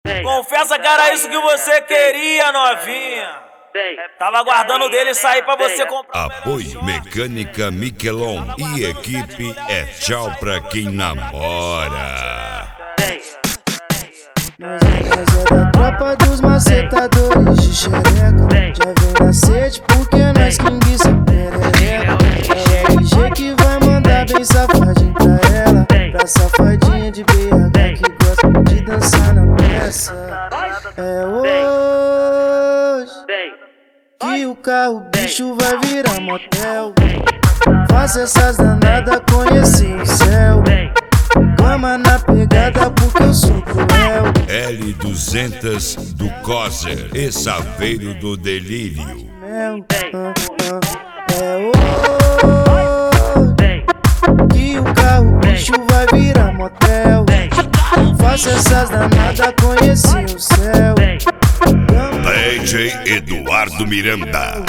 Confessa que era isso que você queria, novinha. Tava aguardando dele sair pra você comprar. Apoio Mecânica Miquelon e equipe é tchau pra quem namora. Nós é da tropa dos macetadores de xereca. Já vem na sede porque nós que enguiça perereca. É o RG que vai mandar bem safadinho pra ela. Pra safadinha de BH que gosta de dançar na peça. É hoje que o carro bicho vai virar motel. Faça essas danadas conhecer o céu. Cama na pegada porque eu sou cruel. L200 do Coser e Saveiro do Delírio. É hoje que o carro bicho vai virar motel. Faça essas danadas conhecer o céu. DJ Eduardo Miranda.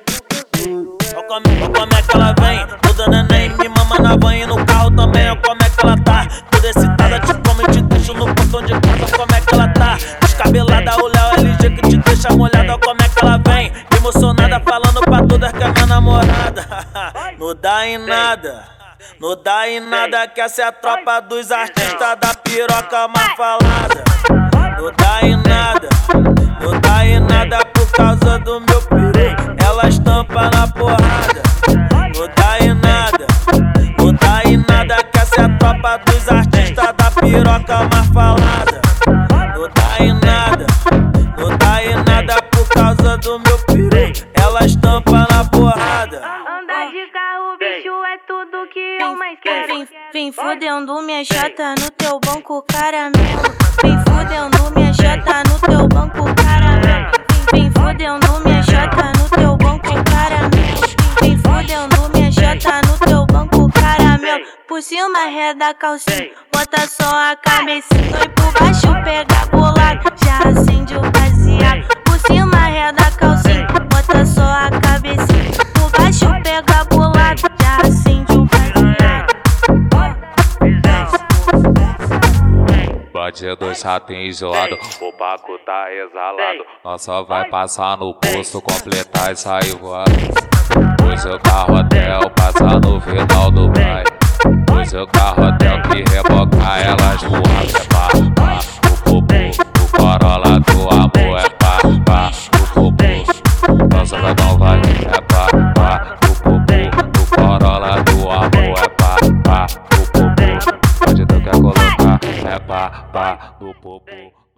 Olha como é que ela vem, toda neném me mama na banha. No carro também, olha como é que ela tá. Toda excitada, te come e te deixo no portão de casa. Como é que ela tá, descabelada, o Léo LG que te deixa molhada. Olha como é que ela vem, emocionada, falando pra todas que é minha namorada. Não dá em nada, não dá em nada, que essa é a tropa dos artistas da piroca mal falada. Não dá em nada, não dá em nada por causa do meu perigo. Ela estampa na porrada. Não dá em nada, não dá em nada, que essa é a tropa dos artistas da piroca mal falada. Não dá em nada, não dá em nada por causa do meu perigo. Ela estampa na porrada. Andar de carro, bicho, é tudo que eu mais quero. Vem fudendo minha chata no teu banco caramelo. Vem fudendo minha chata no teu banco caramelo. Vem fudendo minha chata no teu banco caramelo. Vem fudendo minha chata no teu banco caramelo. Por cima reda calcinha, bota só a cabecinha. E por baixo pega bolado, já acende o baseado. Por cima reda calcinha, bota só a cabecinha. Por baixo pega bolado, já acende o baseado. Bate dois ratinhos isolados, o Paco tá exalado. Nós só vai passar no posto, completar e sair voado. Hoje o carro hotel passa no final do baile. Hoje o carro hotel que reboca elas voam. É pá, pá, o popô, o Corolla do amor. É pá, pá, o popô, nossa vai não vai. É pá, pá, o popô, o Corolla do amor. É pá, pá, o popô, onde tu quer colocar? É pá, pá, do popô.